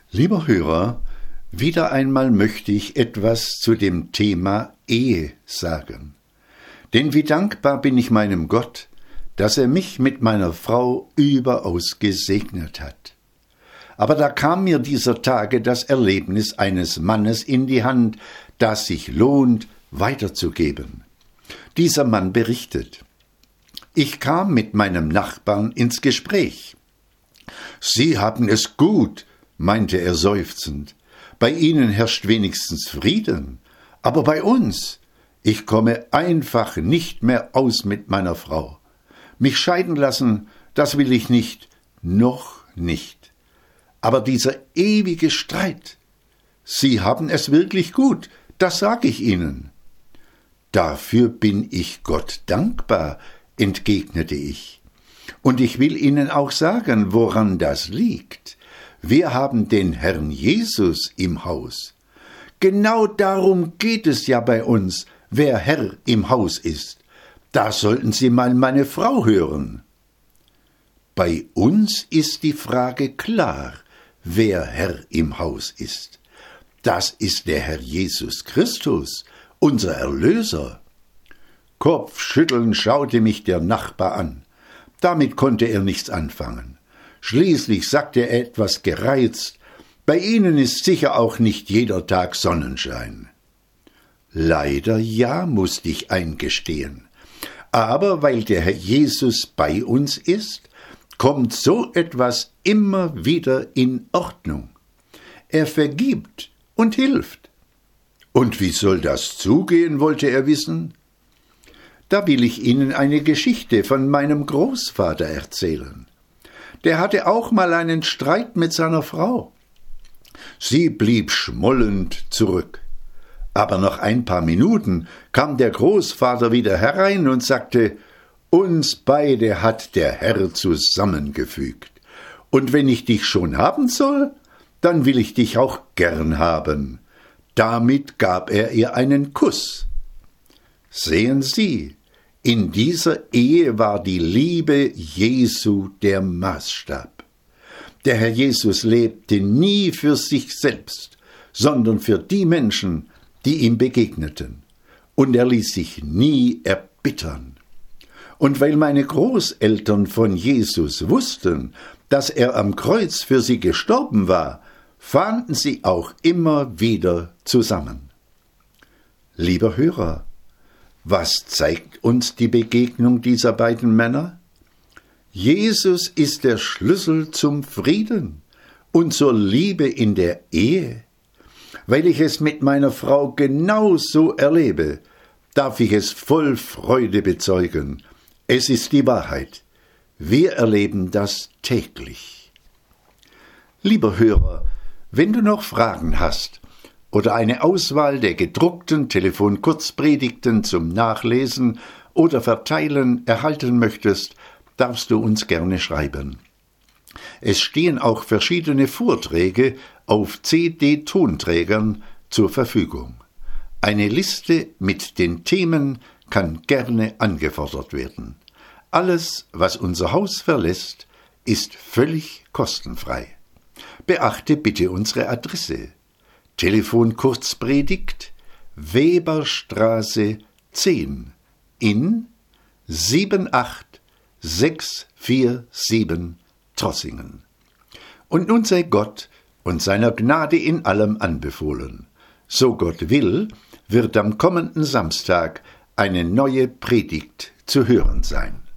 Lieber Hörer, wieder einmal möchte ich etwas zu dem Thema Ehe sagen. Denn wie dankbar bin ich meinem Gott, dass er mich mit meiner Frau überaus gesegnet hat. Aber da kam mir dieser Tage das Erlebnis eines Mannes in die Hand, das sich lohnt, weiterzugeben. Dieser Mann berichtet: Ich kam mit meinem Nachbarn ins Gespräch. »Sie haben es gut«, meinte er seufzend. »Bei Ihnen herrscht wenigstens Frieden. Aber bei uns, ich komme einfach nicht mehr aus mit meiner Frau. Mich scheiden lassen, das will ich nicht, noch nicht. Aber dieser ewige Streit, Sie haben es wirklich gut, das sag ich Ihnen.« »Dafür bin ich Gott dankbar«, entgegnete ich. »Und ich will Ihnen auch sagen, woran das liegt. Wir haben den Herrn Jesus im Haus. Genau darum geht es ja bei uns, wer Herr im Haus ist. Da sollten Sie mal meine Frau hören.« Bei uns ist die Frage klar, wer Herr im Haus ist. Das ist der Herr Jesus Christus, unser Erlöser. Kopfschüttelnd schaute mich der Nachbar an. Damit konnte er nichts anfangen. Schließlich sagte er etwas gereizt: »Bei Ihnen ist sicher auch nicht jeder Tag Sonnenschein.« Leider ja, musste ich eingestehen. Aber weil der Herr Jesus bei uns ist, kommt so etwas immer wieder in Ordnung. Er vergibt und hilft. Und wie soll das zugehen, wollte er wissen? Da will ich Ihnen eine Geschichte von meinem Großvater erzählen. Der hatte auch mal einen Streit mit seiner Frau. Sie blieb schmollend zurück. Aber nach ein paar Minuten kam der Großvater wieder herein und sagte: »Uns beide hat der Herr zusammengefügt. Und wenn ich dich schon haben soll, dann will ich dich auch gern haben.« Damit gab er ihr einen Kuss. Sehen Sie, in dieser Ehe war die Liebe Jesu der Maßstab. Der Herr Jesus lebte nie für sich selbst, sondern für die Menschen, die ihm begegneten. Und er ließ sich nie erbittern. Und weil meine Großeltern von Jesus wussten, dass er am Kreuz für sie gestorben war, fanden sie auch immer wieder zusammen. Lieber Hörer, was zeigt uns die Begegnung dieser beiden Männer? Jesus ist der Schlüssel zum Frieden und zur Liebe in der Ehe. Weil ich es mit meiner Frau genauso erlebe, darf ich es voll Freude bezeugen. Es ist die Wahrheit. Wir erleben das täglich. Lieber Hörer, wenn du noch Fragen hast oder eine Auswahl der gedruckten Telefonkurzpredigten zum Nachlesen oder Verteilen erhalten möchtest, darfst du uns gerne schreiben. Es stehen auch verschiedene Vorträge auf CD-Tonträgern zur Verfügung. Eine Liste mit den Themen kann gerne angefordert werden. Alles, was unser Haus verlässt, ist völlig kostenfrei. Beachte bitte unsere Adresse: Telefonkurzpredigt, Weberstraße 10 in 78647 Trossingen. Und nun sei Gott und seiner Gnade in allem anbefohlen. So Gott will, wird am kommenden Samstag eine neue Predigt zu hören sein.